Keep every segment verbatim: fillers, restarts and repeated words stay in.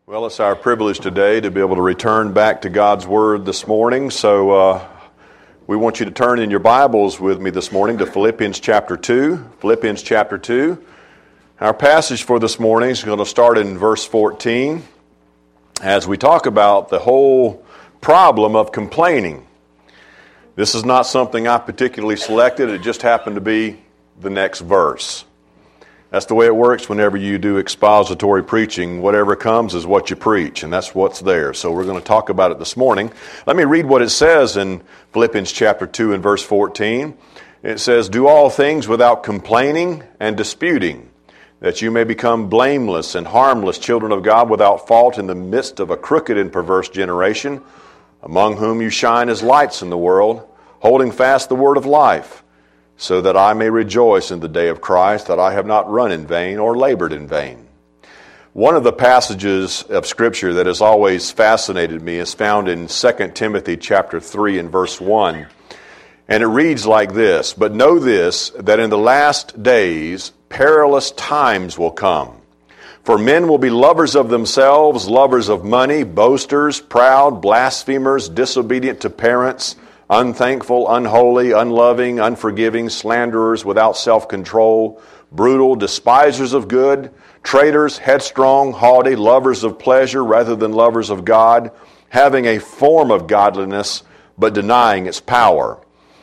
Well, it's our privilege today to be able to return back to God's Word this morning. So uh, we want you to turn in your Bibles with me this morning to Philippians chapter two. Philippians chapter two. Our passage for this morning is going to start in verse fourteen as we talk about the whole problem of complaining. This is not something I particularly selected. It just happened to be the next verse. That's the way it works whenever you do expository preaching. Whatever comes is what you preach, and that's what's there. So we're going to talk about it this morning. Let me read what it says in Philippians chapter two and verse fourteen. It says, "Do all things without complaining and disputing, that you may become blameless and harmless children of God without fault in the midst of a crooked and perverse generation, among whom you shine as lights in the world, holding fast the word of life, so that I may rejoice in the day of Christ, that I have not run in vain or labored in vain." One of the passages of Scripture that has always fascinated me is found in Second Timothy chapter three and verse one. And it reads like this, "But know this, that in the last days perilous times will come. For men will be lovers of themselves, lovers of money, boasters, proud, blasphemers, disobedient to parents, unthankful, unholy, unloving, unforgiving, slanderers, without self-control, brutal, despisers of good, traitors, headstrong, haughty, lovers of pleasure rather than lovers of God, having a form of godliness, but denying its power."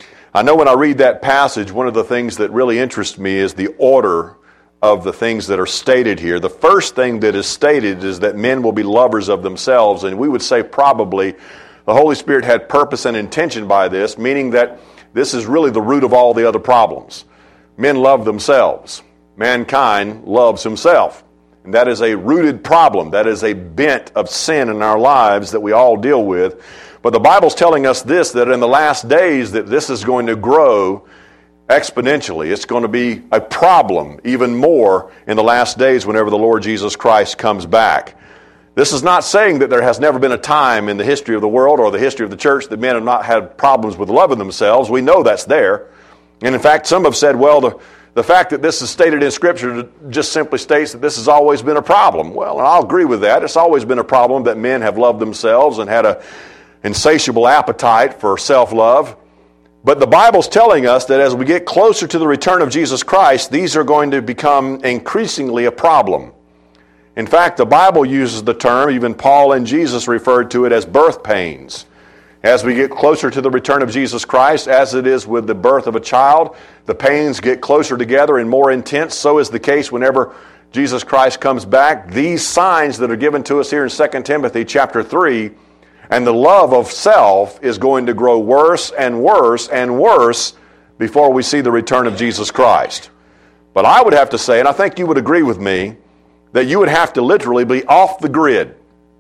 I know when I read that passage, one of the things that really interests me is the order of the things that are stated here. The first thing that is stated is that men will be lovers of themselves, and we would say probably the Holy Spirit had purpose and intention by this, meaning that this is really the root of all the other problems. Men love themselves. Mankind loves himself. And that is a rooted problem. That is a bent of sin in our lives that we all deal with. But the Bible's telling us this, that in the last days that this is going to grow exponentially. It's going to be a problem even more in the last days whenever the Lord Jesus Christ comes back. This is not saying that there has never been a time in the history of the world or the history of the church that men have not had problems with loving themselves. We know that's there. And in fact, some have said, well, the, the fact that this is stated in Scripture just simply states that this has always been a problem. Well, and I'll agree with that. It's always been a problem that men have loved themselves and had an insatiable appetite for self-love. But the Bible's telling us that as we get closer to the return of Jesus Christ, these are going to become increasingly a problem. In fact, the Bible uses the term, even Paul and Jesus referred to it as birth pains. As we get closer to the return of Jesus Christ, as it is with the birth of a child, the pains get closer together and more intense. So is the case whenever Jesus Christ comes back. These signs that are given to us here in Second Timothy chapter three, and the love of self is going to grow worse and worse and worse before we see the return of Jesus Christ. But I would have to say, and I think you would agree with me, that you would have to literally be off the grid,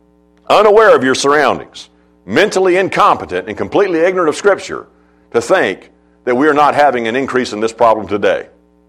unaware of your surroundings, mentally incompetent and completely ignorant of Scripture to think that we are not having an increase in this problem today.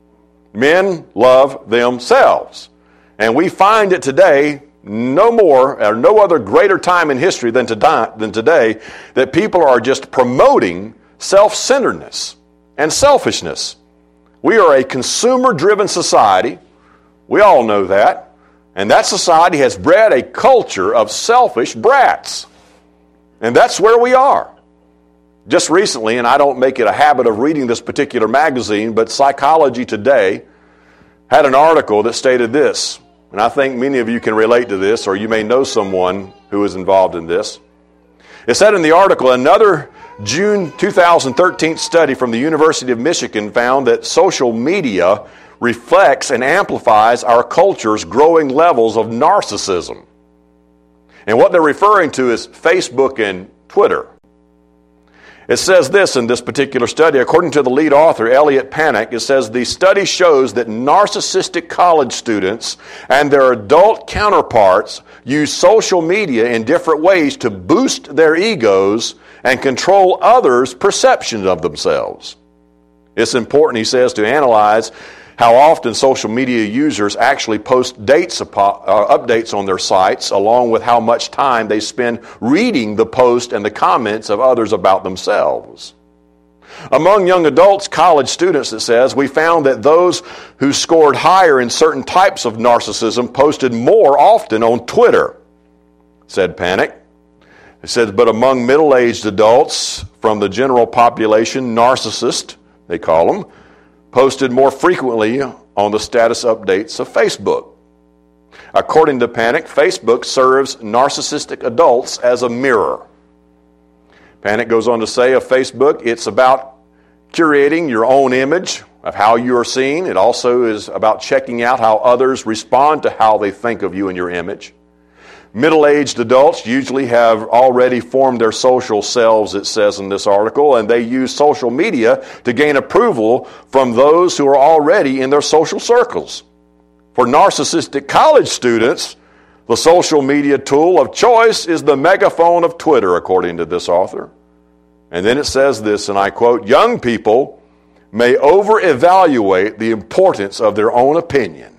Men love themselves. And we find it today, no more or no other greater time in history than today, that people are just promoting self-centeredness and selfishness. We are a consumer-driven society. We all know that. And that society has bred a culture of selfish brats. And that's where we are. Just recently, and I don't make it a habit of reading this particular magazine, but Psychology Today had an article that stated this. And I think many of you can relate to this, or you may know someone who is involved in this. It said in the article, another June two thousand thirteen study from the University of Michigan found that social media reflects and amplifies our culture's growing levels of narcissism. And what they're referring to is Facebook and Twitter. It says this in this particular study, according to the lead author, Elliot Panik, it says the study shows that narcissistic college students and their adult counterparts use social media in different ways to boost their egos and control others' perceptions of themselves. It's important, he says, to analyze how often social media users actually post dates, uh, updates on their sites, along with how much time they spend reading the post and the comments of others about themselves. Among young adults, college students, it says, we found that those who scored higher in certain types of narcissism posted more often on Twitter said Panic. It says, but among middle-aged adults from the general population, narcissists, they call them, posted more frequently on the status updates of Facebook. According to Panic, Facebook serves narcissistic adults as a mirror. Panic goes on to say of Facebook, it's about curating your own image of how you are seen. It also is about checking out how others respond to how they think of you and your image. Middle-aged adults usually have already formed their social selves, it says in this article, and they use social media to gain approval from those who are already in their social circles. For narcissistic college students, the social media tool of choice is the megaphone of Twitter, according to this author. And then it says this, and I quote, young people may over-evaluate the importance of their own opinion.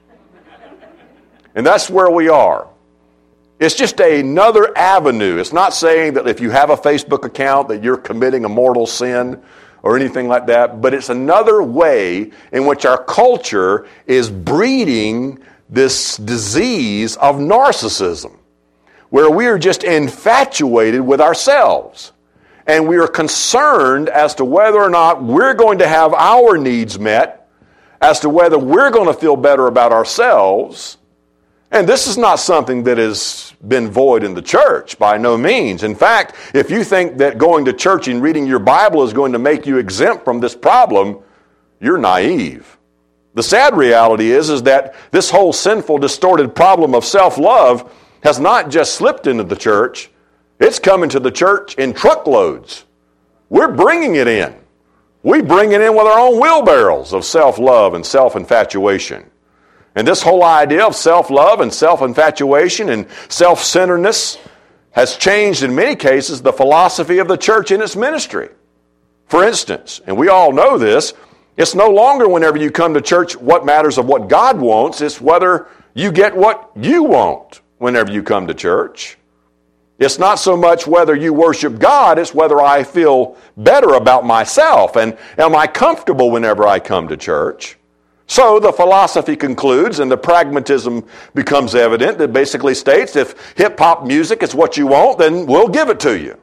And that's where we are. It's just another avenue. It's not saying that if you have a Facebook account that you're committing a mortal sin or anything like that, but it's another way in which our culture is breeding this disease of narcissism, where we are just infatuated with ourselves. And we are concerned as to whether or not we're going to have our needs met, as to whether we're going to feel better about ourselves. And this is not something that has been void in the church, by no means. In fact, if you think that going to church and reading your Bible is going to make you exempt from this problem, you're naive. The sad reality is, is that this whole sinful, distorted problem of self-love has not just slipped into the church, it's coming to the church in truckloads. We're bringing it in. We bring it in with our own wheelbarrows of self-love and self-infatuation. And this whole idea of self-love and self-infatuation and self-centeredness has changed in many cases the philosophy of the church in its ministry. For instance, and we all know this, it's no longer whenever you come to church what matters of what God wants, it's whether you get what you want whenever you come to church. It's not so much whether you worship God, it's whether I feel better about myself and am I comfortable whenever I come to church. So the philosophy concludes and the pragmatism becomes evident that basically states if hip-hop music is what you want, then we'll give it to you.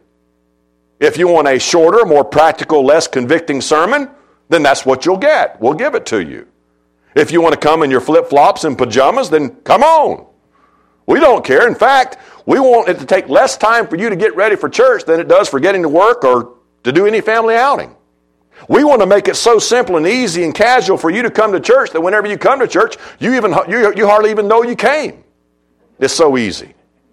If you want a shorter, more practical, less convicting sermon, then that's what you'll get. We'll give it to you. If you want to come in your flip-flops and pajamas, then come on. We don't care. In fact, we want it to take less time for you to get ready for church than it does for getting to work or to do any family outing. We want to make it so simple and easy and casual for you to come to church that whenever you come to church, you even you, you hardly even know you came. It's so easy.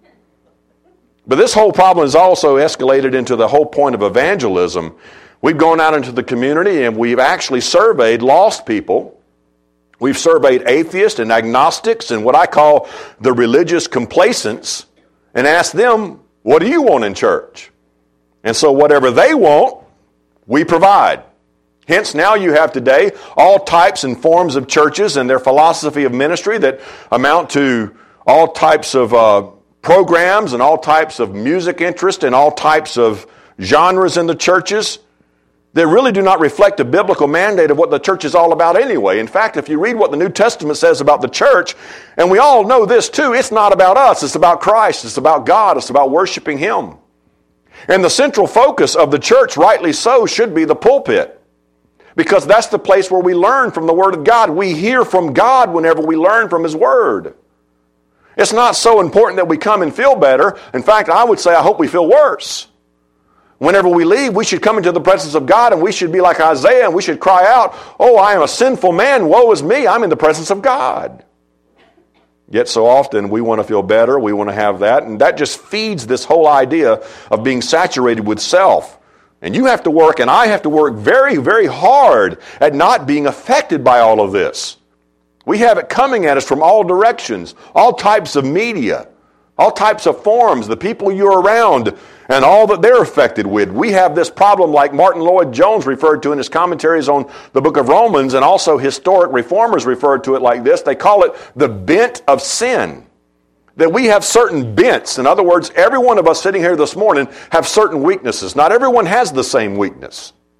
But this whole problem has also escalated into the whole point of evangelism. We've gone out into the community and we've actually surveyed lost people. We've surveyed atheists and agnostics and what I call the religious complacents and asked them, what do you want in church? And so whatever they want, we provide. Hence, now you have today all types and forms of churches and their philosophy of ministry that amount to all types of uh, programs and all types of music interest and all types of genres in the churches that really do not reflect the biblical mandate of what the church is all about anyway. In fact, if you read what the New Testament says about the church, and we all know this too, it's not about us, it's about Christ, it's about God, it's about worshiping Him. And the central focus of the church, rightly so, should be the pulpit. Because that's the place where we learn from the Word of God. We hear from God whenever we learn from His Word. It's not so important that we come and feel better. In fact, I would say I hope we feel worse. Whenever we leave, we should come into the presence of God and we should be like Isaiah and we should cry out, oh, I am a sinful man, woe is me, I'm in the presence of God. Yet so often we want to feel better, we want to have that, and that just feeds this whole idea of being saturated with self. And you have to work, and I have to work very, very hard at not being affected by all of this. We have it coming at us from all directions, all types of media, all types of forms, the people you're around, and all that they're affected with. We have this problem like Martin Lloyd-Jones referred to in his commentaries on the book of Romans, and also historic reformers referred to it like this. They call it the bent of sin. That we have certain bents. In other words, every one of us sitting here this morning have certain weaknesses. Not everyone has the same weakness.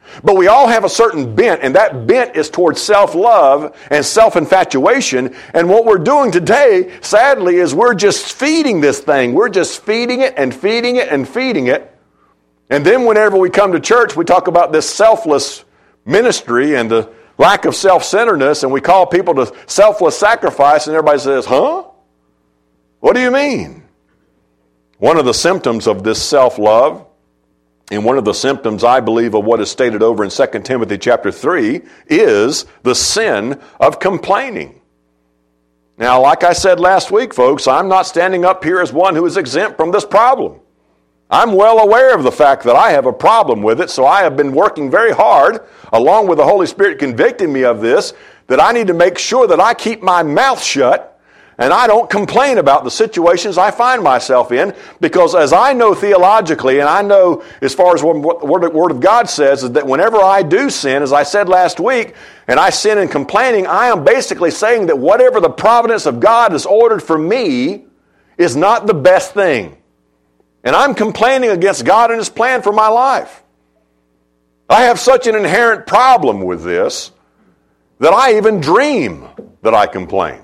But we all have a certain bent, and that bent is towards self-love and self-infatuation. And what we're doing today, sadly, is we're just feeding this thing. We're just feeding it and feeding it and feeding it. And then whenever we come to church, we talk about this selfless ministry and the lack of self-centeredness, and we call people to selfless sacrifice, and everybody says, huh? What do you mean? One of the symptoms of this self-love, and one of the symptoms, I believe, of what is stated over in Second Timothy chapter three is the sin of complaining. Now, like I said last week, folks, I'm not standing up here as one who is exempt from this problem. I'm well aware of the fact that I have a problem with it, so I have been working very hard, along with the Holy Spirit convicting me of this, that I need to make sure that I keep my mouth shut and I don't complain about the situations I find myself in, because as I know theologically, and I know as far as what the Word of God says, is that whenever I do sin, as I said last week, and I sin in complaining, I am basically saying that whatever the providence of God has ordered for me is not the best thing. And I'm complaining against God and His plan for my life. I have such an inherent problem with this that I even dream that I complain.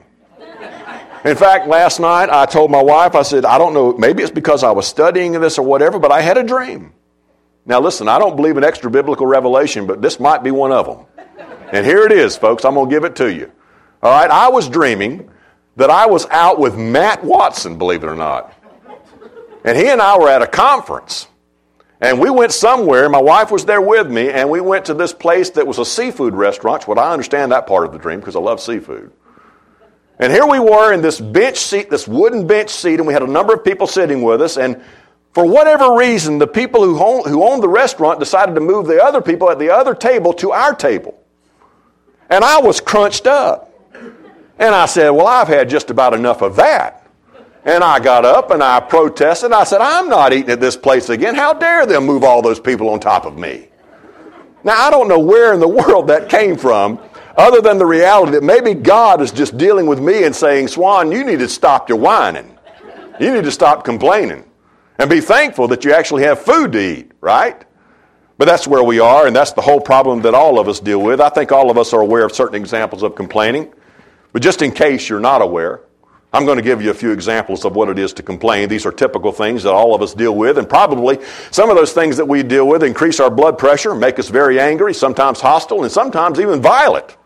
In fact, last night I told my wife, I said, I don't know, maybe it's because I was studying this or whatever, but I had a dream. Now listen, I don't believe in extra biblical revelation, but this might be one of them. And here it is, folks. I'm going to give it to you. All right, I was dreaming that I was out with Matt Watson, believe it or not. And he and I were at a conference. And we went somewhere, my wife was there with me, and we went to this place that was a seafood restaurant, which I understand that part of the dream because I love seafood. And here we were in this bench seat, this wooden bench seat, and we had a number of people sitting with us. And for whatever reason, the people who owned, who owned the restaurant decided to move the other people at the other table to our table. And I was crunched up. And I said, well, I've had just about enough of that. And I got up and I protested. I said, I'm not eating at this place again. How dare them move all those people on top of me? Now, I don't know where in the world that came from, other than the reality that maybe God is just dealing with me and saying, Swan, you need to stop your whining. You need to stop complaining. And be thankful that you actually have food to eat, right? But that's where we are, and that's the whole problem that all of us deal with. I think all of us are aware of certain examples of complaining. But just in case you're not aware, I'm going to give you a few examples of what it is to complain. These are typical things that all of us deal with, and probably some of those things that we deal with increase our blood pressure, make us very angry, sometimes hostile, and sometimes even violent.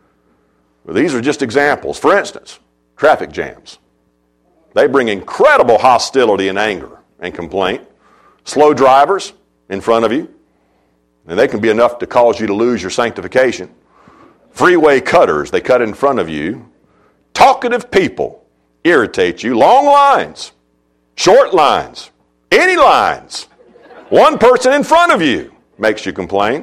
But these are just examples. For instance, traffic jams. They bring incredible hostility and anger and complaint. Slow drivers in front of you, and they can be enough to cause you to lose your sanctification. Freeway cutters, they cut in front of you. Talkative people irritate you. Long lines, short lines, any lines. One person in front of you makes you complain.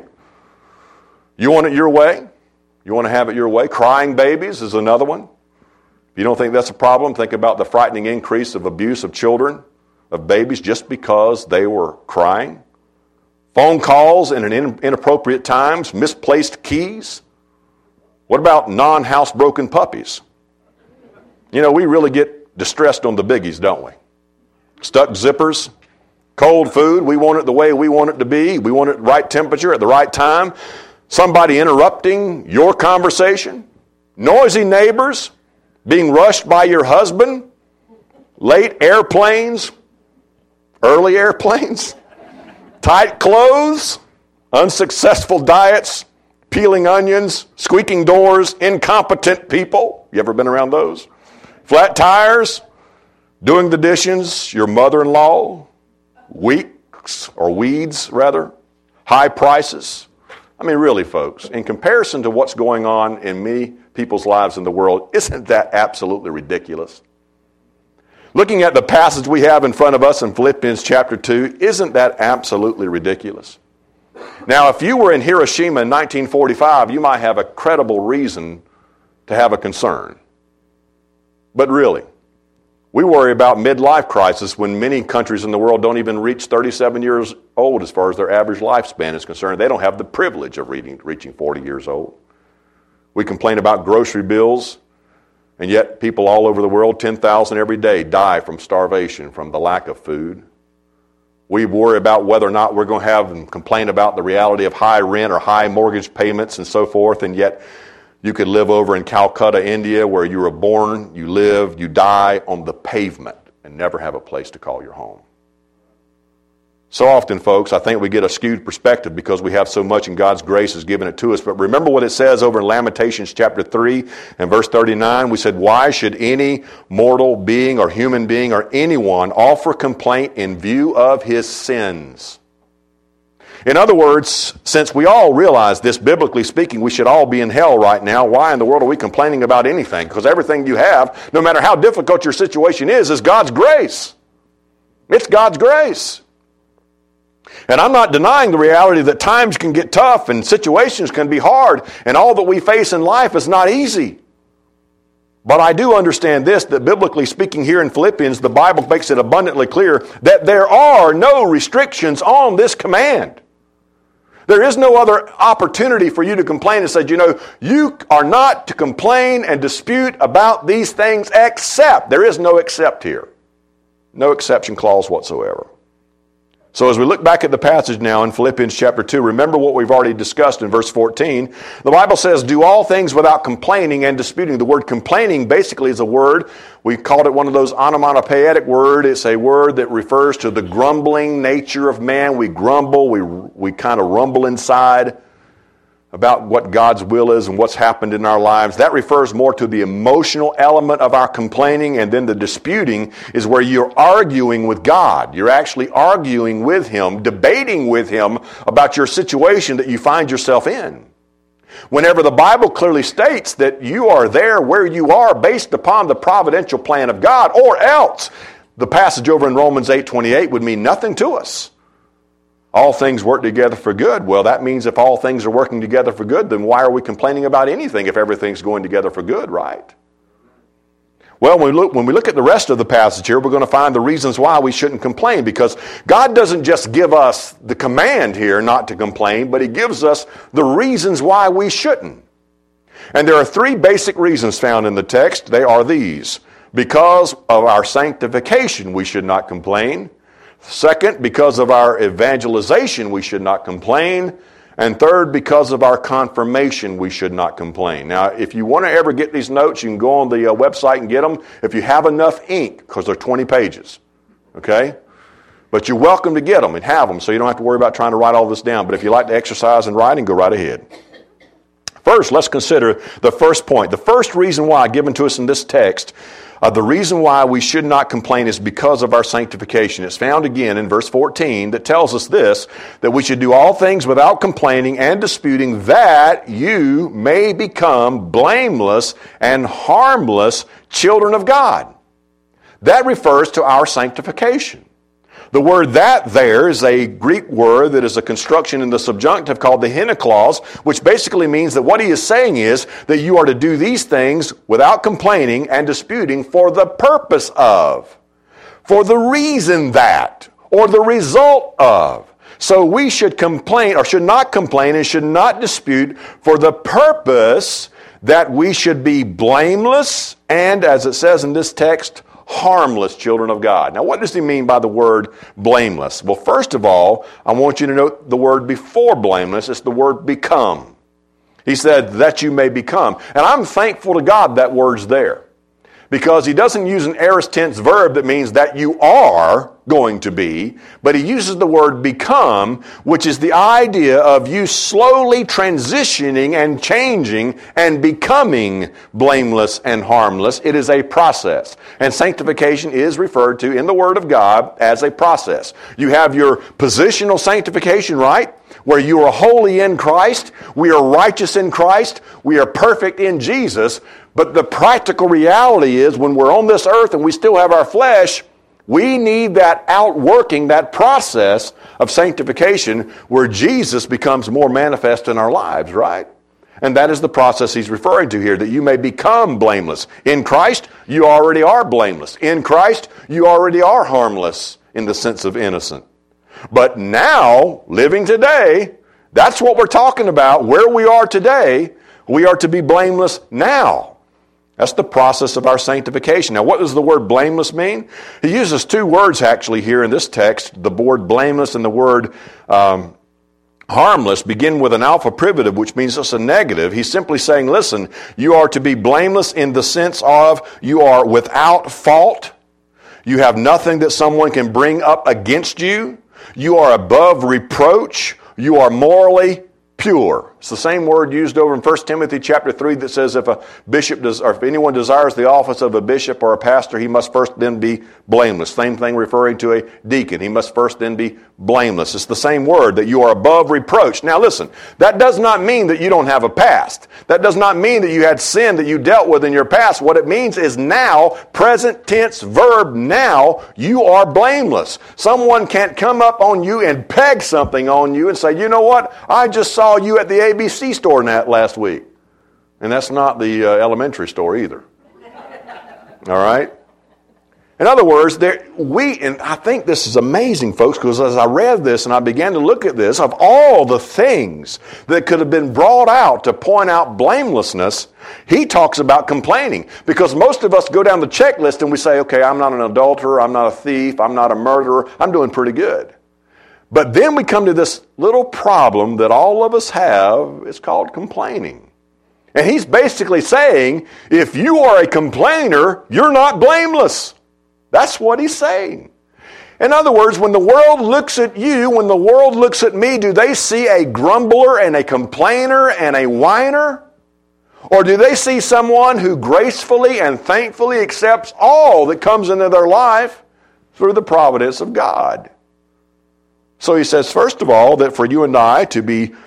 You want it your way? You want to have it your way? Crying babies is another one. If you don't think that's a problem, think about the frightening increase of abuse of children, of babies, just because they were crying. Phone calls in an in- inappropriate times, misplaced keys. What about non-housebroken puppies? You know, we really get distressed on the biggies, don't we? Stuck zippers, cold food, we want it the way we want it to be. We want it right temperature at the right time. Somebody interrupting your conversation. Noisy neighbors, being rushed by your husband. Late airplanes, early airplanes. Tight clothes, unsuccessful diets, peeling onions, squeaking doors, incompetent people. You ever been around those? Flat tires, doing the dishes, your mother-in-law, weeks or weeds rather, high prices. I mean, really, folks, in comparison to what's going on in many people's lives in the world, isn't that absolutely ridiculous? Looking at the passage we have in front of us in Philippians chapter two, isn't that absolutely ridiculous? Now, if you were in Hiroshima in nineteen forty-five, you might have a credible reason to have a concern. But really, we worry about midlife crisis when many countries in the world don't even reach thirty-seven years old as far as their average lifespan is concerned. They don't have the privilege of reaching, reaching forty years old. We complain about grocery bills, and yet people all over the world, ten thousand every day, die from starvation, from the lack of food. We worry about whether or not we're going to have and complain about the reality of high rent or high mortgage payments and so forth, and yet you could live over in Calcutta, India, where you were born, you live, you die on the pavement and never have a place to call your home. So often, folks, I think we get a skewed perspective because we have so much and God's grace has given it to us. But remember what it says over in Lamentations chapter three and verse thirty-nine. We said, why should any mortal being or human being or anyone offer complaint in view of his sins? In other words, since we all realize this, biblically speaking, we should all be in hell right now, why in the world are we complaining about anything? Because everything you have, no matter how difficult your situation is, is God's grace. It's God's grace. And I'm not denying the reality that times can get tough and situations can be hard, and all that we face in life is not easy. But I do understand this, that biblically speaking here in Philippians, the Bible makes it abundantly clear that there are no restrictions on this command. There is no other opportunity for you to complain and say, you know, you are not to complain and dispute about these things except. There is no except here. No exception clause whatsoever. So as we look back at the passage now in Philippians chapter two, remember what we've already discussed in verse fourteen. The Bible says, do all things without complaining and disputing. The word complaining basically is a word, we called it one of those onomatopoetic words. It's a word that refers to the grumbling nature of man. We grumble, we, we kind of rumble inside about what God's will is and what's happened in our lives. That refers more to the emotional element of our complaining, and then the disputing is where you're arguing with God. You're actually arguing with Him, debating with Him about your situation that you find yourself in. Whenever the Bible clearly states that you are there where you are based upon the providential plan of God, or else the passage over in Romans eight twenty-eight would mean nothing to us. All things work together for good. Well, that means if all things are working together for good, then why are we complaining about anything if everything's going together for good, right? Well, when we look, when we look at the rest of the passage here, we're going to find the reasons why we shouldn't complain, because God doesn't just give us the command here not to complain, but He gives us the reasons why we shouldn't. And there are three basic reasons found in the text. They are these. Because of our sanctification, we should not complain. Second, because of our evangelization, we should not complain. And third, because of our confirmation, we should not complain. Now, if you want to ever get these notes, you can go on the uh, website and get them. If you have enough ink, because they're twenty pages, okay? But you're welcome to get them and have them, so you don't have to worry about trying to write all this down. But if you like to exercise in writing, go right ahead. First, let's consider the first point. The first reason why given to us in this text, Uh, the reason why we should not complain is because of our sanctification. It's found again in verse fourteen that tells us this, that we should do all things without complaining and disputing, that you may become blameless and harmless children of God. That refers to our sanctification. The word "that" there is a Greek word that is a construction in the subjunctive called the hina clause, which basically means that what he is saying is that you are to do these things without complaining and disputing for the purpose of, for the reason that, or the result of. So we should complain, or should not complain and should not dispute for the purpose that we should be blameless and, as it says in this text, harmless children of God. Now, what does he mean by the word blameless? Well, first of all, I want you to note the word before blameless. It's the word become. He said, that you may become. And I'm thankful to God that word's there, because he doesn't use an aorist tense verb that means that you are going to be, but he uses the word become, which is the idea of you slowly transitioning and changing and becoming blameless and harmless. It is a process. And sanctification is referred to in the Word of God as a process. You have your positional sanctification, right? Where you are holy in Christ, we are righteous in Christ, we are perfect in Jesus. But the practical reality is when we're on this earth and we still have our flesh, we need that outworking, that process of sanctification where Jesus becomes more manifest in our lives, right? And that is the process he's referring to here, that you may become blameless. In Christ, you already are blameless. In Christ, you already are harmless in the sense of innocent. But now, living today, that's what we're talking about. Where we are today, we are to be blameless now. That's the process of our sanctification. Now, what does the word blameless mean? He uses two words actually here in this text. The word blameless and the word um, harmless begin with an alpha privative, which means it's a negative. He's simply saying, listen, you are to be blameless in the sense of you are without fault. You have nothing that someone can bring up against you. You are above reproach. You are morally pure. It's the same word used over in First Timothy chapter three that says if a bishop does, or if anyone desires the office of a bishop or a pastor, he must first then be blameless. Same thing referring to a deacon. He must first then be blameless. It's the same word, that you are above reproach. Now listen, that does not mean that you don't have a past. That does not mean that you had sin that you dealt with in your past. What it means is now, present tense verb, now, you are blameless. Someone can't come up on you and peg something on you and say, you know what, I just saw you at the A B C store last week. And that's not the uh, elementary store either. All right? In other words, there, we, and I think this is amazing, folks, because as I read this and I began to look at this, of all the things that could have been brought out to point out blamelessness, he talks about complaining. Because most of us go down the checklist and we say, okay, I'm not an adulterer, I'm not a thief, I'm not a murderer, I'm doing pretty good. But then we come to this little problem that all of us have. It's called complaining. And he's basically saying, if you are a complainer, you're not blameless. That's what he's saying. In other words, when the world looks at you, when the world looks at me, do they see a grumbler and a complainer and a whiner? Or do they see someone who gracefully and thankfully accepts all that comes into their life through the providence of God? So he says, first of all, that for you and I to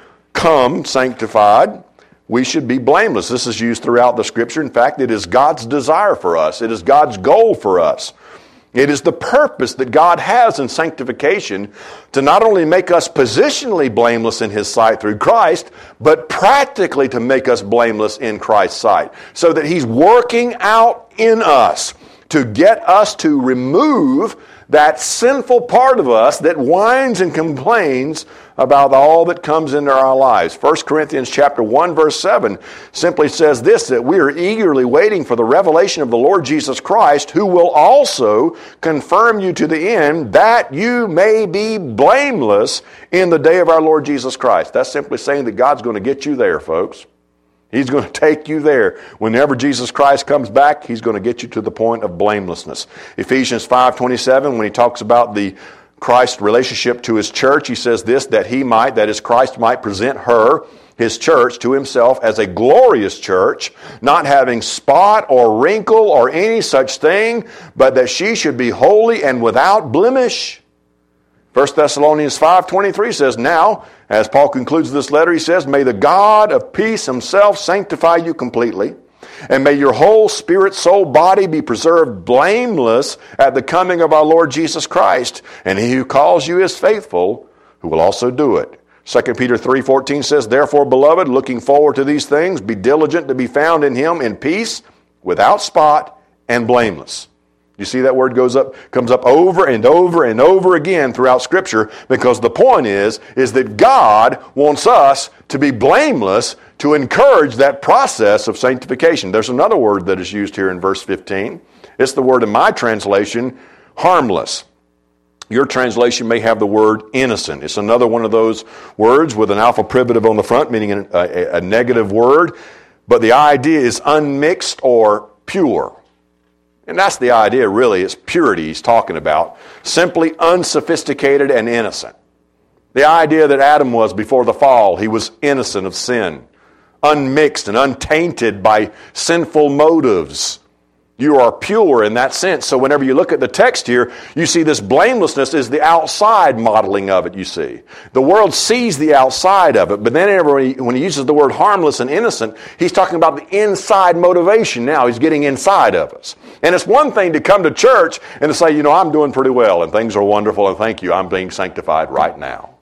become sanctified, we should be blameless. This is used throughout the Scripture. In fact, it is God's desire for us. It is God's goal for us. It is the purpose that God has in sanctification to not only make us positionally blameless in His sight through Christ, but practically to make us blameless in Christ's sight. So that He's working out in us to get us to remove that sinful part of us that whines and complains about all that comes into our lives. First Corinthians chapter one, verse seven simply says this, that we are eagerly waiting for the revelation of the Lord Jesus Christ, who will also confirm you to the end, that you may be blameless in the day of our Lord Jesus Christ. That's simply saying that God's going to get you there, folks. He's going to take you there. Whenever Jesus Christ comes back, He's going to get you to the point of blamelessness. Ephesians five twenty-seven, when he talks about the Christ relationship to His church, he says this, that He might, that is Christ might present her, His church, to Himself as a glorious church, not having spot or wrinkle or any such thing, but that she should be holy and without blemish. First Thessalonians five twenty-three says, now, as Paul concludes this letter, he says, may the God of peace Himself sanctify you completely, and may your whole spirit, soul, body be preserved blameless at the coming of our Lord Jesus Christ. And He who calls you is faithful, who will also do it. Second Peter three fourteen says, therefore, beloved, looking forward to these things, be diligent to be found in Him in peace, without spot, and blameless. You see that word goes up, comes up over and over and over again throughout Scripture, because the point is, is that God wants us to be blameless to encourage that process of sanctification. There's another word that is used here in verse fifteen. It's the word in my translation, harmless. Your translation may have the word innocent. It's another one of those words with an alpha privative on the front, meaning a, a, a negative word. But the idea is unmixed or pure. And that's the idea, really. It's purity he's talking about. Simply unsophisticated and innocent. The idea that Adam was before the fall, he was innocent of sin. Unmixed and untainted by sinful motives. You are pure in that sense. So whenever you look at the text here, you see this blamelessness is the outside modeling of it, you see. The world sees the outside of it, but then when he uses the word harmless and innocent, he's talking about the inside motivation now. He's getting inside of us. And it's one thing to come to church and to say, you know, I'm doing pretty well and things are wonderful and thank you, I'm being sanctified right now.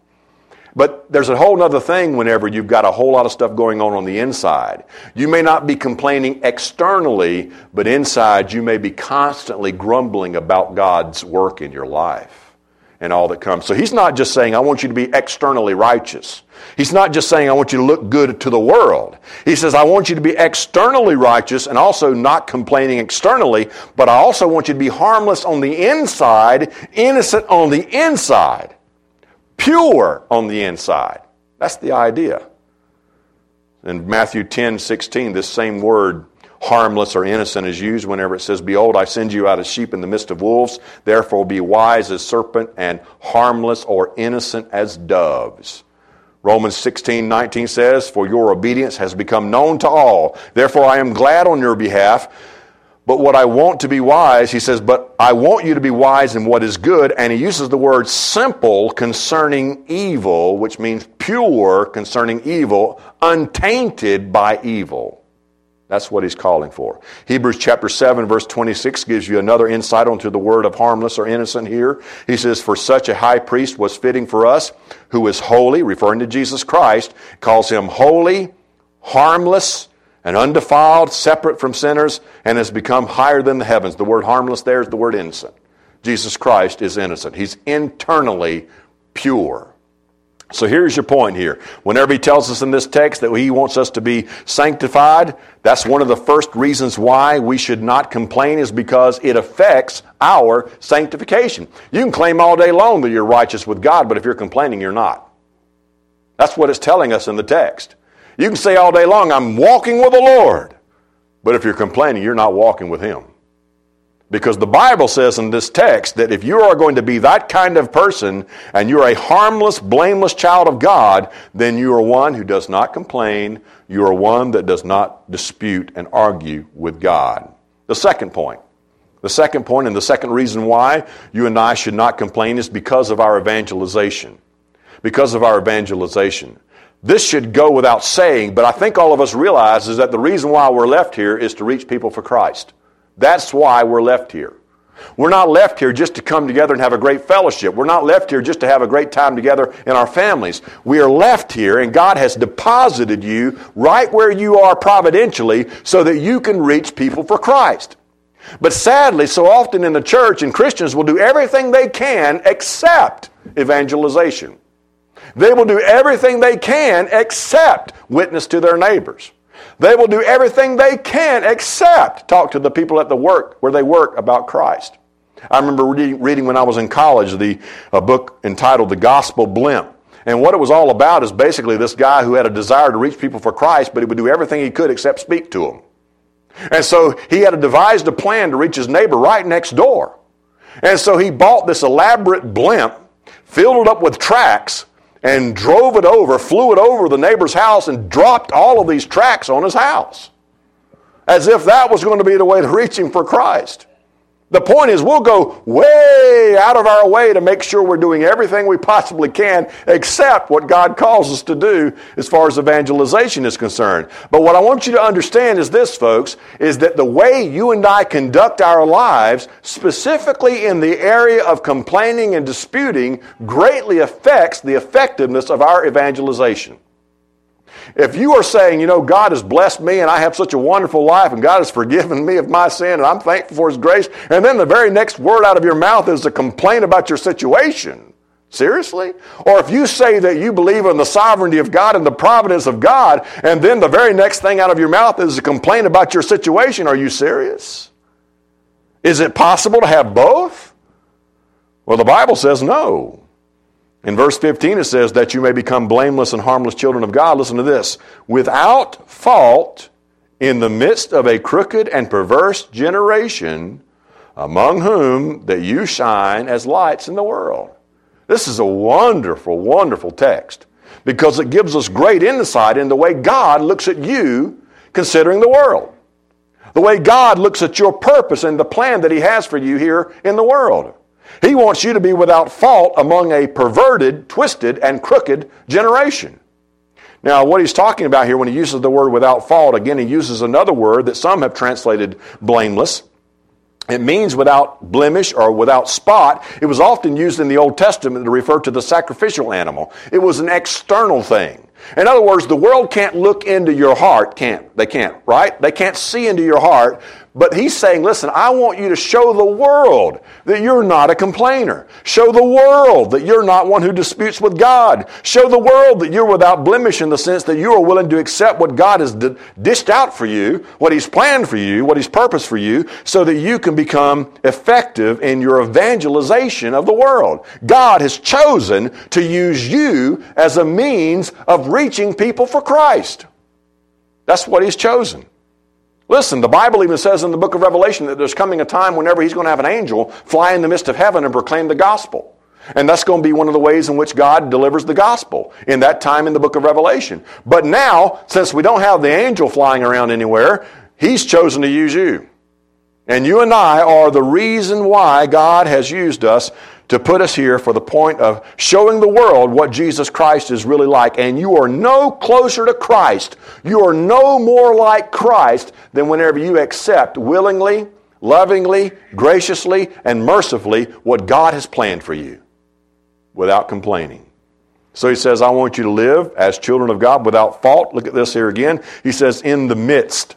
But there's a whole other thing whenever you've got a whole lot of stuff going on on the inside. You may not be complaining externally, but inside you may be constantly grumbling about God's work in your life. and all that comes. So he's not just saying, I want you to be externally righteous. He's not just saying, I want you to look good to the world. He says, I want you to be externally righteous and also not complaining externally, but I also want you to be harmless on the inside, innocent on the inside, pure on the inside. That's the idea. In Matthew ten sixteen, this same word, harmless or innocent, is used whenever it says, Behold, I send you out as sheep in the midst of wolves. Therefore be wise as serpent and harmless or innocent as doves. Romans sixteen nineteen says, For your obedience has become known to all. Therefore I am glad on your behalf. But what I want to be wise, he says, but I want you to be wise in what is good. And he uses the word simple concerning evil, which means pure concerning evil, untainted by evil. That's what he's calling for. Hebrews chapter seven, verse twenty-six gives you another insight onto the word of harmless or innocent here. He says, For such a high priest was fitting for us, who is holy, referring to Jesus Christ, calls him holy, harmless, and undefiled, separate from sinners, and has become higher than the heavens. The word harmless there is the word innocent. Jesus Christ is innocent. He's internally pure. So here's your point here. Whenever he tells us in this text that he wants us to be sanctified, that's one of the first reasons why we should not complain, is because it affects our sanctification. You can claim all day long that you're righteous with God, but if you're complaining, you're not. That's what it's telling us in the text. You can say all day long, I'm walking with the Lord, but if you're complaining, you're not walking with him. Because the Bible says in this text that if you are going to be that kind of person and you're a harmless, blameless child of God, then you are one who does not complain. You are one that does not dispute and argue with God. The second point. The second point and the second reason why you and I should not complain is because of our evangelization. Because of our evangelization. This should go without saying, but I think all of us realize is that the reason why we're left here is to reach people for Christ. That's why we're left here. We're not left here just to come together and have a great fellowship. We're not left here just to have a great time together in our families. We are left here, and God has deposited you right where you are providentially so that you can reach people for Christ. But sadly, so often in the church, and Christians will do everything they can except evangelization. They will do everything they can except witness to their neighbors. They will do everything they can except talk to the people at the work where they work about Christ. I remember reading, reading when I was in college the a book entitled The Gospel Blimp. And what it was all about is basically this guy who had a desire to reach people for Christ, but he would do everything he could except speak to them. And so he had devised a plan to reach his neighbor right next door. And so he bought this elaborate blimp, filled it up with tracts, and drove it over, flew it over the neighbor's house, and dropped all of these tracts on his house. As if that was going to be the way to reach him for Christ. The point is, we'll go way out of our way to make sure we're doing everything we possibly can except what God calls us to do as far as evangelization is concerned. But what I want you to understand is this, folks, is that the way you and I conduct our lives, specifically in the area of complaining and disputing, greatly affects the effectiveness of our evangelization. If you are saying, you know, God has blessed me and I have such a wonderful life and God has forgiven me of my sin and I'm thankful for his grace, and then the very next word out of your mouth is a complaint about your situation. Seriously? Or if you say that you believe in the sovereignty of God and the providence of God, and then the very next thing out of your mouth is a complaint about your situation, are you serious? Is it possible to have both? Well, the Bible says no. In verse fifteen it says that you may become blameless and harmless children of God. Listen to this. Without fault in the midst of a crooked and perverse generation, among whom that you shine as lights in the world. This is a wonderful, wonderful text because it gives us great insight in the way God looks at you considering the world. The way God looks at your purpose and the plan that he has for you here in the world. He wants you to be without fault among a perverted, twisted, and crooked generation. Now, what he's talking about here when he uses the word without fault, again, he uses another word that some have translated blameless. It means without blemish or without spot. It was often used in the Old Testament to refer to the sacrificial animal. It was an external thing. In other words, the world can't look into your heart, can't they? Can't, right? They can't see into your heart, But he's saying, listen, I want you to show the world that you're not a complainer. Show the world that you're not one who disputes with God. Show the world that you're without blemish in the sense that you are willing to accept what God has d- dished out for you, what he's planned for you, what he's purposed for you, so that you can become effective in your evangelization of the world. God has chosen to use you as a means of reaching people for Christ. That's what he's chosen. Listen, the Bible even says in the book of Revelation that there's coming a time whenever he's going to have an angel fly in the midst of heaven and proclaim the gospel. And that's going to be one of the ways in which God delivers the gospel in that time in the book of Revelation. But now, since we don't have the angel flying around anywhere, he's chosen to use you. And you and I are the reason why God has used us to put us here for the point of showing the world what Jesus Christ is really like. And you are no closer to Christ, you are no more like Christ than whenever you accept willingly, lovingly, graciously, and mercifully what God has planned for you without complaining. So he says, I want you to live as children of God without fault. Look at this here again. He says, in the midst.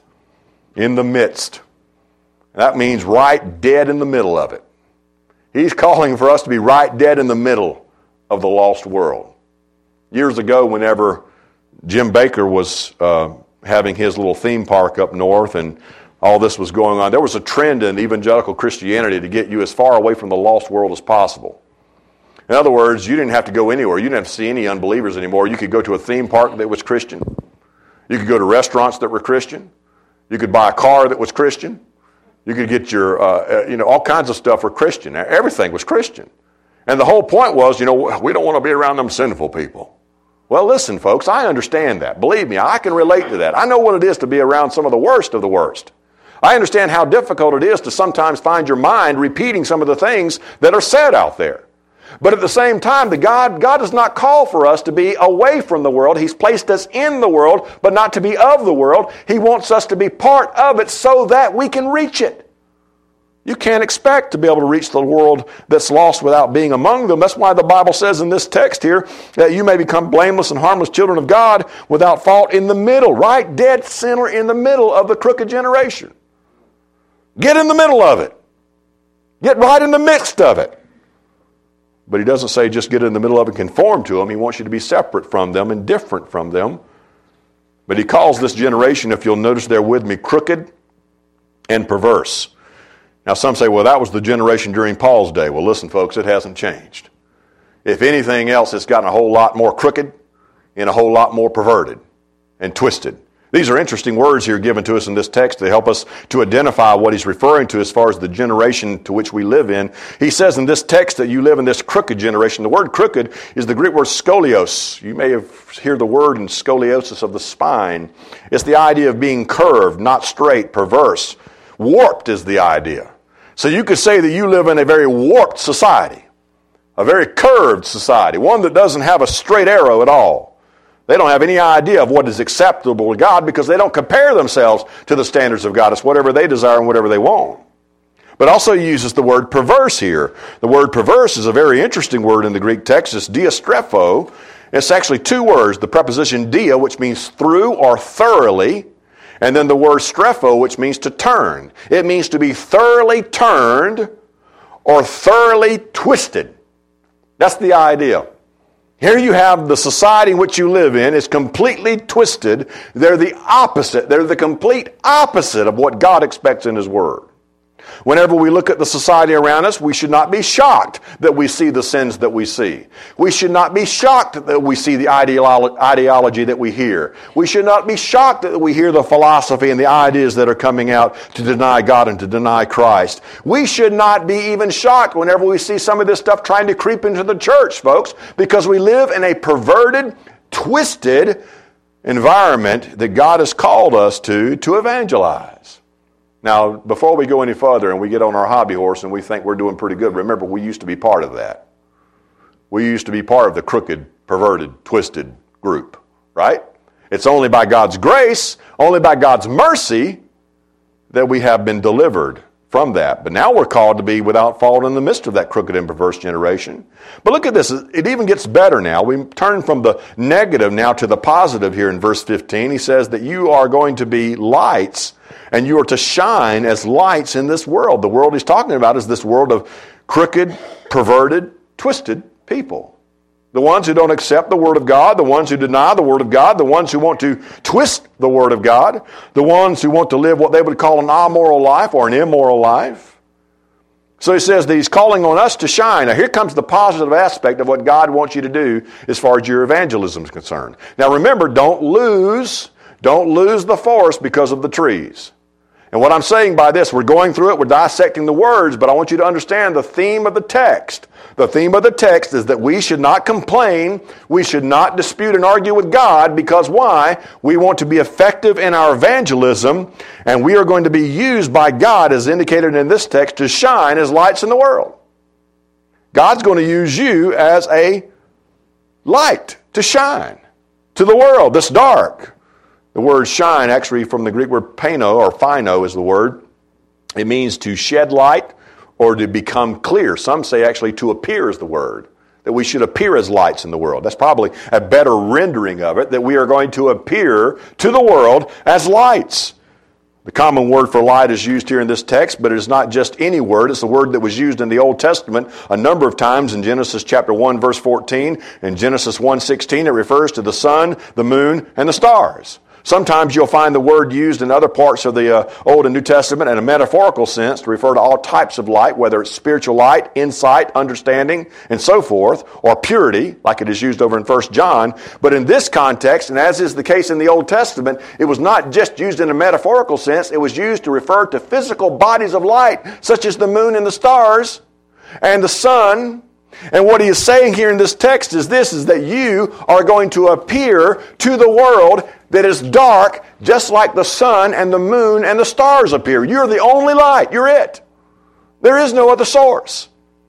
In the midst. That means right dead in the middle of it. He's calling for us to be right dead in the middle of the lost world. Years ago, whenever Jim Baker was uh, having his little theme park up north and all this was going on, there was a trend in evangelical Christianity to get you as far away from the lost world as possible. In other words, you didn't have to go anywhere. You didn't have to see any unbelievers anymore. You could go to a theme park that was Christian. You could go to restaurants that were Christian. You could buy a car that was Christian. You could get your, uh, you know, all kinds of stuff were Christian. Everything was Christian. And the whole point was, you know, we don't want to be around them sinful people. Well, listen, folks, I understand that. Believe me, I can relate to that. I know what it is to be around some of the worst of the worst. I understand how difficult it is to sometimes find your mind repeating some of the things that are said out there. But at the same time, the God, God does not call for us to be away from the world. He's placed us in the world, but not to be of the world. He wants us to be part of it so that we can reach it. You can't expect to be able to reach the world that's lost without being among them. That's why the Bible says in this text here that you may become blameless and harmless children of God without fault in the middle, right dead center in the middle of the crooked generation. Get in the middle of it. Get right in the midst of it. But he doesn't say just get in the middle of it and conform to them. He wants you to be separate from them and different from them. But he calls this generation, if you'll notice there with me, crooked and perverse. Now some say, well, that was the generation during Paul's day. Well, listen, folks, it hasn't changed. If anything else, it's gotten a whole lot more crooked and a whole lot more perverted and twisted. These are interesting words here given to us in this text to help us to identify what he's referring to as far as the generation to which we live in. He says in this text that you live in this crooked generation. The word crooked is the Greek word scolios. You may have heard the word in scoliosis of the spine. It's the idea of being curved, not straight, perverse. Warped is the idea. So you could say that you live in a very warped society, a very curved society, one that doesn't have a straight arrow at all. They don't have any idea of what is acceptable to God because they don't compare themselves to the standards of God. It's whatever they desire and whatever they want. But also he uses the word perverse here. The word perverse is a very interesting word in the Greek text. It's diastrepho. It's actually two words. The preposition dia, which means through or thoroughly, and then the word strepho, which means to turn. It means to be thoroughly turned or thoroughly twisted. That's the idea. Here you have the society in which you live in is completely twisted. They're the opposite. They're the complete opposite of what God expects in His Word. Whenever we look at the society around us, we should not be shocked that we see the sins that we see. We should not be shocked that we see the ideolo- ideology that we hear. We should not be shocked that we hear the philosophy and the ideas that are coming out to deny God and to deny Christ. We should not be even shocked whenever we see some of this stuff trying to creep into the church, folks, because we live in a perverted, twisted environment that God has called us to, to evangelize. Now, before we go any further and we get on our hobby horse and we think we're doing pretty good, remember, we used to be part of that. We used to be part of the crooked, perverted, twisted group, right? It's only by God's grace, only by God's mercy, that we have been delivered from that. But now we're called to be without fault in the midst of that crooked and perverse generation. But look at this. It even gets better now. We turn from the negative now to the positive here in verse fifteen. He says that you are going to be lights and you are to shine as lights in this world. The world he's talking about is this world of crooked, perverted, twisted people. The ones who don't accept the Word of God, the ones who deny the Word of God, the ones who want to twist the Word of God, the ones who want to live what they would call an amoral life or an immoral life. So he says that he's calling on us to shine. Now here comes the positive aspect of what God wants you to do as far as your evangelism is concerned. Now remember, don't lose, don't lose the forest because of the trees. And what I'm saying by this, we're going through it, we're dissecting the words, but I want you to understand the theme of the text. The theme of the text is that we should not complain, we should not dispute and argue with God, because why? We want to be effective in our evangelism, and we are going to be used by God, as indicated in this text, to shine as lights in the world. God's going to use you as a light to shine to the world that's dark. The word shine, actually from the Greek word paino, or phino is the word. It means to shed light or to become clear. Some say actually to appear is the word. That we should appear as lights in the world. That's probably a better rendering of it, that we are going to appear to the world as lights. The common word for light is used here in this text, but it is not just any word. It's the word that was used in the Old Testament a number of times in Genesis chapter one, verse fourteen. In Genesis one sixteen, it refers to the sun, the moon, and the stars. Sometimes you'll find the word used in other parts of the uh, Old and New Testament in a metaphorical sense to refer to all types of light, whether it's spiritual light, insight, understanding, and so forth, or purity, like it is used over in First John. But in this context, and as is the case in the Old Testament, it was not just used in a metaphorical sense. It was used to refer to physical bodies of light, such as the moon and the stars and the sun. And what he is saying here in this text is this, is that you are going to appear to the world that is dark, just like the sun and the moon and the stars appear. You're the only light. You're it. There is no other source.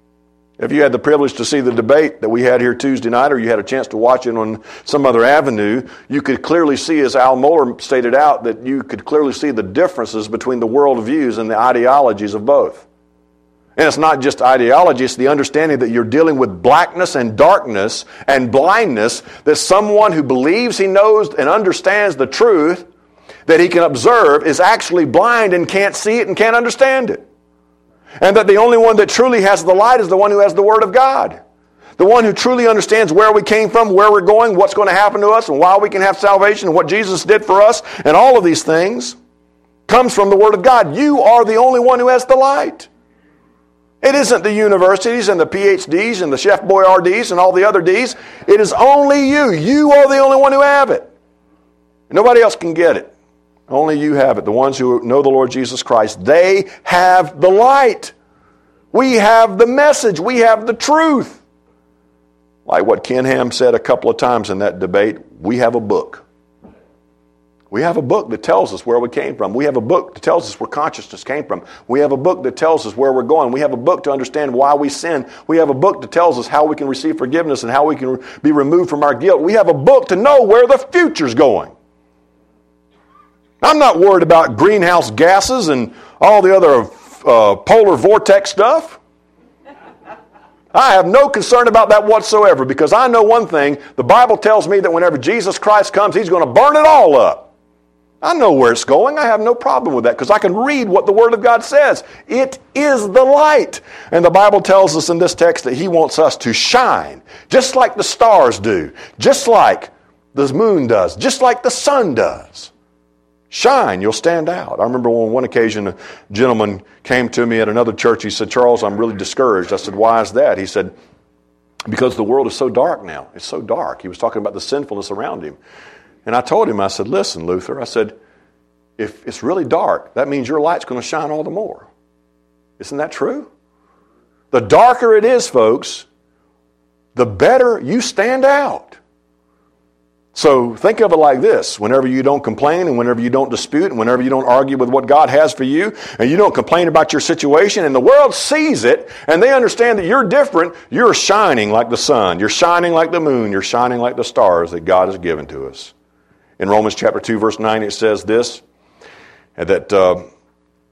If you had the privilege to see the debate that we had here Tuesday night, or you had a chance to watch it on some other avenue, you could clearly see, as Al Mohler stated out, that you could clearly see the differences between the worldviews and the ideologies of both. And it's not just ideology, it's the understanding that you're dealing with blackness and darkness and blindness, that someone who believes he knows and understands the truth that he can observe is actually blind and can't see it and can't understand it. And that the only one that truly has the light is the one who has the Word of God. The one who truly understands where we came from, where we're going, what's going to happen to us, and why we can have salvation, and what Jesus did for us, and all of these things comes from the Word of God. You are the only one who has the light. It isn't the universities and the P H Ds and the Chef Boyardees and all the other Ds. It is only you. You are the only one who have it. Nobody else can get it. Only you have it. The ones who know the Lord Jesus Christ, they have the light. We have the message. We have the truth. Like what Ken Ham said a couple of times in that debate, we have a book. We have a book that tells us where we came from. We have a book that tells us where consciousness came from. We have a book that tells us where we're going. We have a book to understand why we sin. We have a book that tells us how we can receive forgiveness and how we can be removed from our guilt. We have a book to know where the future's going. I'm not worried about greenhouse gases and all the other uh, polar vortex stuff. I have no concern about that whatsoever, because I know one thing. The Bible tells me that whenever Jesus Christ comes, He's going to burn it all up. I know where it's going. I have no problem with that, because I can read what the Word of God says. It is the light. And the Bible tells us in this text that He wants us to shine, just like the stars do, just like the moon does, just like the sun does. Shine, you'll stand out. I remember on one occasion a gentleman came to me at another church. He said, "Charles, I'm really discouraged." I said, "Why is that?" He said, "Because the world is so dark now. It's so dark." He was talking about the sinfulness around him. And I told him, I said, "Listen, Luther," I said, "if it's really dark, that means your light's going to shine all the more. Isn't that true? The darker it is, folks, the better you stand out." So think of it like this. Whenever you don't complain, and whenever you don't dispute, and whenever you don't argue with what God has for you, and you don't complain about your situation, and the world sees it, and they understand that you're different, you're shining like the sun. You're shining like the moon. You're shining like the stars that God has given to us. In Romans chapter two, verse nine, it says this, that uh,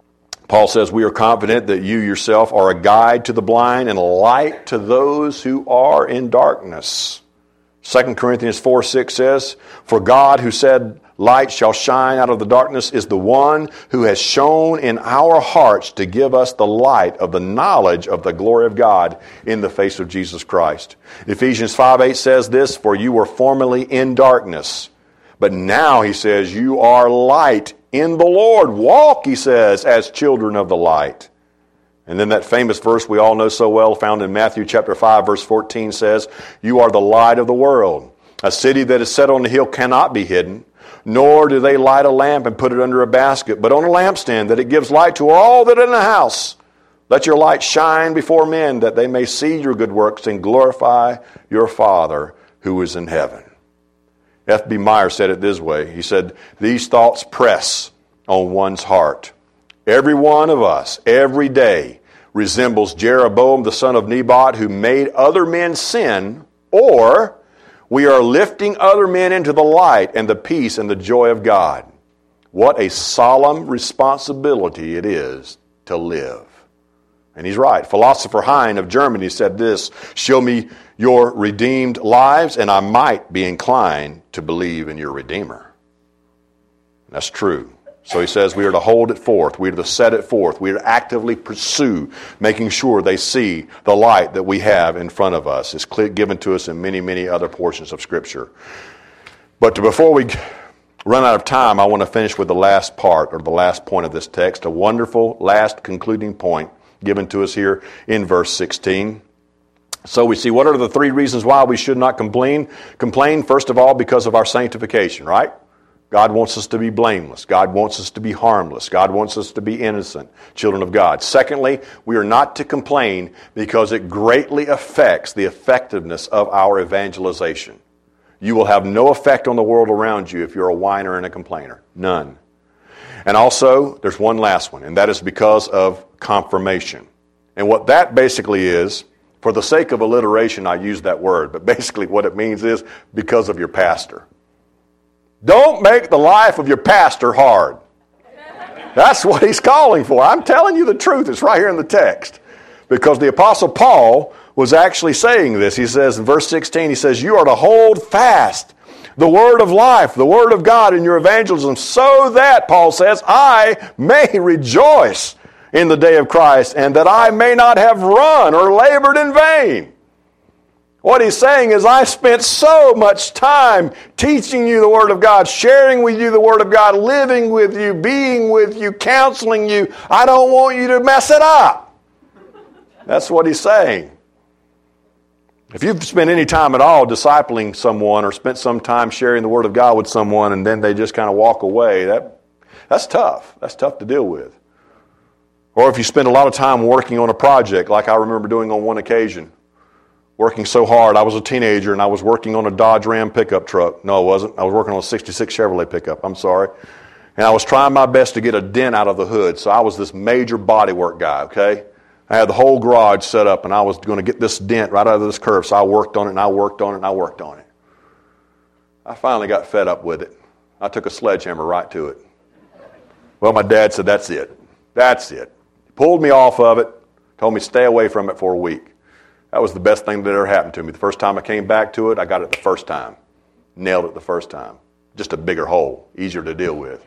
Paul says, we are confident that you yourself are a guide to the blind and a light to those who are in darkness. Second Corinthians four six says, for God who said, light shall shine out of the darkness is the one who has shone in our hearts to give us the light of the knowledge of the glory of God in the face of Jesus Christ. Ephesians five eight says this, for you were formerly in darkness, but now, he says, you are light in the Lord. Walk, he says, as children of the light. And then that famous verse we all know so well, found in Matthew chapter five, verse fourteen says, you are the light of the world. A city that is set on the hill cannot be hidden, nor do they light a lamp and put it under a basket, but on a lampstand, that it gives light to all that are in the house. Let your light shine before men, that they may see your good works and glorify your Father who is in heaven. F B Meyer said it this way. He said, these thoughts press on one's heart. Every one of us, every day, resembles Jeroboam the son of Nebat, who made other men sin, or we are lifting other men into the light and the peace and the joy of God. What a solemn responsibility it is to live. And he's right. Philosopher Heine of Germany said this, show me your redeemed lives, and I might be inclined to believe in your Redeemer. That's true. So he says we are to hold it forth. We are to set it forth. We are to actively pursue making sure they see the light that we have in front of us. It's given to us in many, many other portions of Scripture. But to, before we run out of time, I want to finish with the last part, or the last point of this text, a wonderful last concluding point given to us here in verse sixteen. So we see, what are the three reasons why we should not complain? Complain, first of all, because of our sanctification, right? God wants us to be blameless. God wants us to be harmless. God wants us to be innocent, children of God. Secondly, we are not to complain because it greatly affects the effectiveness of our evangelization. You will have no effect on the world around you if you're a whiner and a complainer. None. And also, there's one last one, and that is because of confirmation. And what that basically is, for the sake of alliteration, I use that word, but basically what it means is because of your pastor. Don't make the life of your pastor hard. That's what he's calling for. I'm telling you the truth. It's right here in the text. Because the Apostle Paul was actually saying this. He says in verse sixteen, he says, you are to hold fast the word of life, the word of God in your evangelism, so that, Paul says, I may rejoice in the day of Christ, and that I may not have run or labored in vain. What he's saying is, I spent so much time teaching you the Word of God, sharing with you the Word of God, living with you, being with you, counseling you. I don't want you to mess it up. That's what he's saying. If you've spent any time at all discipling someone or spent some time sharing the Word of God with someone and then they just kind of walk away, that that's tough. That's tough to deal with. Or if you spend a lot of time working on a project, like I remember doing on one occasion, working so hard. I was a teenager and I was working on a Dodge Ram pickup truck. No, it wasn't. I was working on a sixty-six Chevrolet pickup. I'm sorry. And I was trying my best to get a dent out of the hood. So I was this major bodywork guy, okay? I had the whole garage set up and I was going to get this dent right out of this curve. So I worked on it and I worked on it and I worked on it. I finally got fed up with it. I took a sledgehammer right to it. Well, my dad said, that's it. That's it. He pulled me off of it, told me stay away from it for a week. That was the best thing that ever happened to me. The first time I came back to it, I got it the first time. Nailed it the first time. Just a bigger hole, easier to deal with.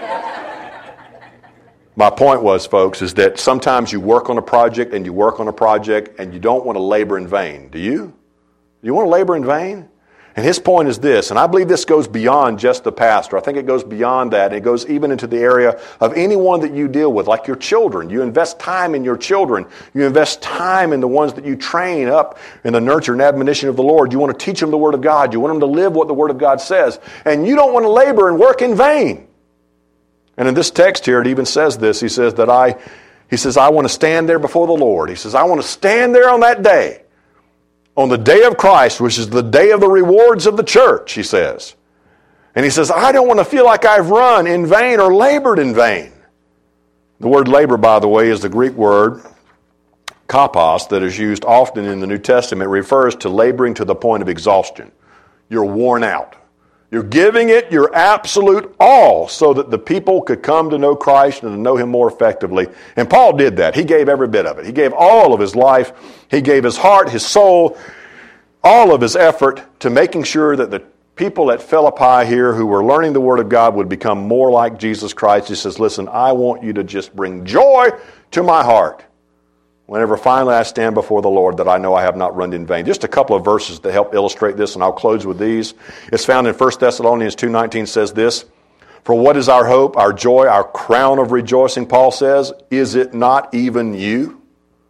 My point was, folks, is that sometimes you work on a project and you work on a project and you don't want to labor in vain. Do you? Do you want to labor in vain? And his point is this, and I believe this goes beyond just the pastor. I think it goes beyond that. It goes even into the area of anyone that you deal with, like your children. You invest time in your children. You invest time in the ones that you train up in the nurture and admonition of the Lord. You want to teach them the Word of God. You want them to live what the Word of God says. And you don't want to labor and work in vain. And in this text here, it even says this. He says that I, he says, I want to stand there before the Lord. He says, I want to stand there on that day. On the day of Christ, which is the day of the rewards of the church, he says. And he says, I don't want to feel like I've run in vain or labored in vain. The word labor, by the way, is the Greek word kapos that is used often in the New Testament. It refers to laboring to the point of exhaustion. You're worn out. You're giving it your absolute all so that the people could come to know Christ and to know Him more effectively. And Paul did that. He gave every bit of it. He gave all of his life. He gave his heart, his soul, all of his effort to making sure that the people at Philippi here who were learning the Word of God would become more like Jesus Christ. He says, listen, I want you to just bring joy to my heart whenever finally I stand before the Lord, that I know I have not run in vain. Just a couple of verses to help illustrate this, and I'll close with these. It's found in First Thessalonians two nineteen, says this, for what is our hope, our joy, our crown of rejoicing, Paul says, is it not even you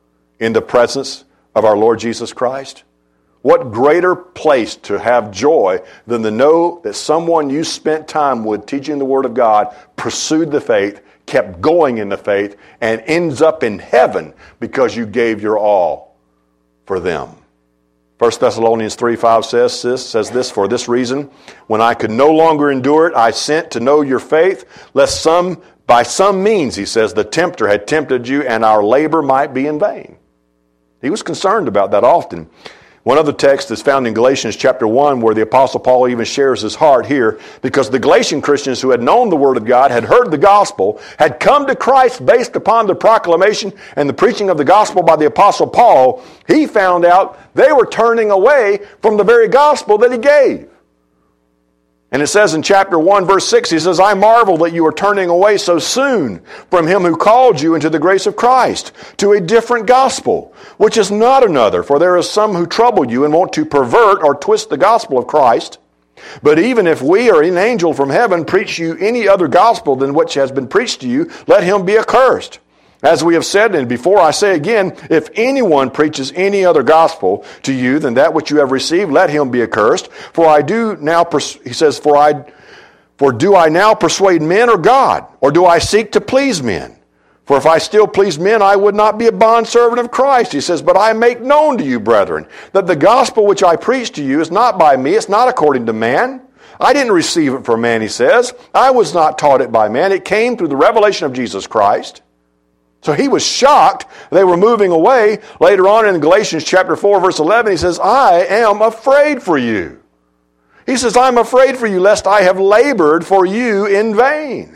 in the presence of our Lord Jesus Christ? What greater place to have joy than to know that someone you spent time with teaching the Word of God pursued the faith, kept going in the faith, and ends up in heaven because you gave your all for them. First Thessalonians three five says this, says this, for this reason, when I could no longer endure it, I sent to know your faith, lest some, by some means, he says, the tempter had tempted you, and our labor might be in vain. He was concerned about that often. One other text is found in Galatians chapter one, where the Apostle Paul even shares his heart here, because the Galatian Christians who had known the Word of God, had heard the gospel, had come to Christ based upon the proclamation and the preaching of the gospel by the Apostle Paul. He found out they were turning away from the very gospel that he gave. And it says in chapter one, verse six, he says, I marvel that you are turning away so soon from Him who called you into the grace of Christ to a different gospel, which is not another. For there is some who trouble you and want to pervert or twist the gospel of Christ. But even if we or an angel from heaven preach you any other gospel than which has been preached to you, let him be accursed. As we have said, and before I say again, if anyone preaches any other gospel to you than that which you have received, let him be accursed. For I do now, pers- he says, for I, for do I now persuade men or God, or do I seek to please men? For if I still please men, I would not be a bondservant of Christ. He says, but I make known to you, brethren, that the gospel which I preach to you is not by me, it's not according to man. I didn't receive it from man, he says. I was not taught it by man. It came through the revelation of Jesus Christ. So he was shocked. They were moving away. Later on in Galatians chapter four, verse eleven, he says, I am afraid for you. He says, I'm afraid for you, lest I have labored for you in vain.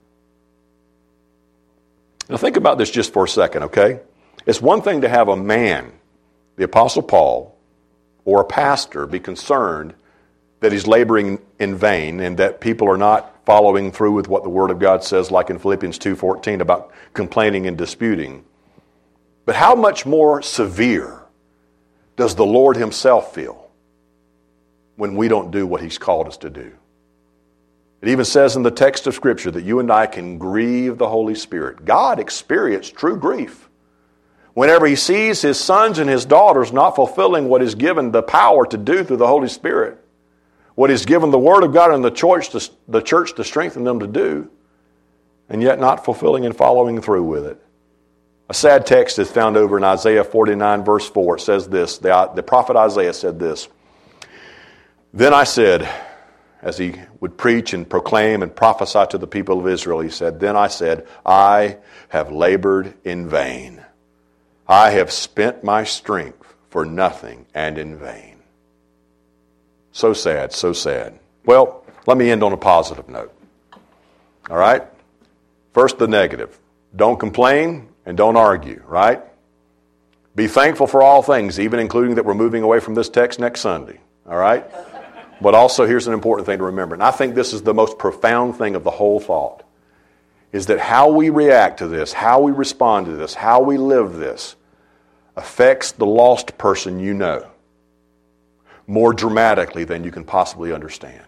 Now think about this just for a second, okay? It's one thing to have a man, the Apostle Paul, or a pastor be concerned that he's laboring in vain and that people are not following through with what the Word of God says, like in Philippians two fourteen about complaining and disputing. But how much more severe does the Lord Himself feel when we don't do what He's called us to do? It even says in the text of Scripture that you and I can grieve the Holy Spirit. God experienced true grief whenever He sees His sons and His daughters not fulfilling what He's given the power to do through the Holy Spirit, what He's given the Word of God and the church to, the church to strengthen them to do, and yet not fulfilling and following through with it. A sad text is found over in Isaiah forty-nine, verse four. It says this, the, the prophet Isaiah said this, Then I said, as he would preach and proclaim and prophesy to the people of Israel, he said, Then I said, I have labored in vain. I have spent my strength for nothing and in vain. So sad, so sad. Well, let me end on a positive note. All right? First, the negative. Don't complain and don't argue, right? Be thankful for all things, even including that we're moving away from this text next Sunday. All right? But also, here's an important thing to remember, and I think this is the most profound thing of the whole thought, is that how we react to this, how we respond to this, how we live this, affects the lost person you know more dramatically than you can possibly understand.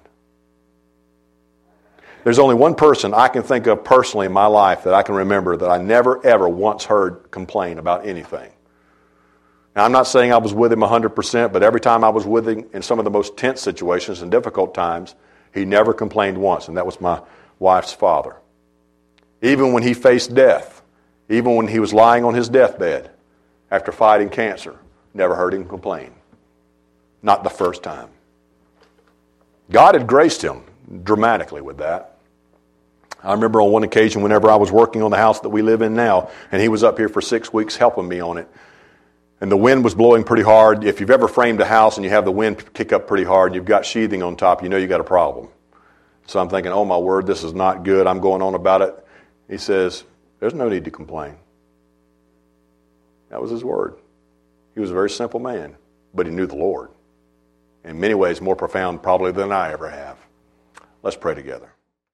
There's only one person I can think of personally in my life that I can remember that I never, ever once heard complain about anything. Now, I'm not saying I was with him one hundred percent, but every time I was with him in some of the most tense situations and difficult times, he never complained once, and that was my wife's father. Even when he faced death, even when he was lying on his deathbed after fighting cancer, never heard him complain. Not the first time. God had graced him dramatically with that. I remember on one occasion whenever I was working on the house that we live in now, and he was up here for six weeks helping me on it. and the wind was blowing pretty hard. If you've ever framed a house and you have the wind kick up pretty hard and you've got sheathing on top, you know you got a problem. So I'm thinking, oh my word, this is not good. I'm going on about it. He says, there's no need to complain. That was his word. He was a very simple man, but he knew the Lord. In many ways, more profound probably than I ever have. Let's pray together.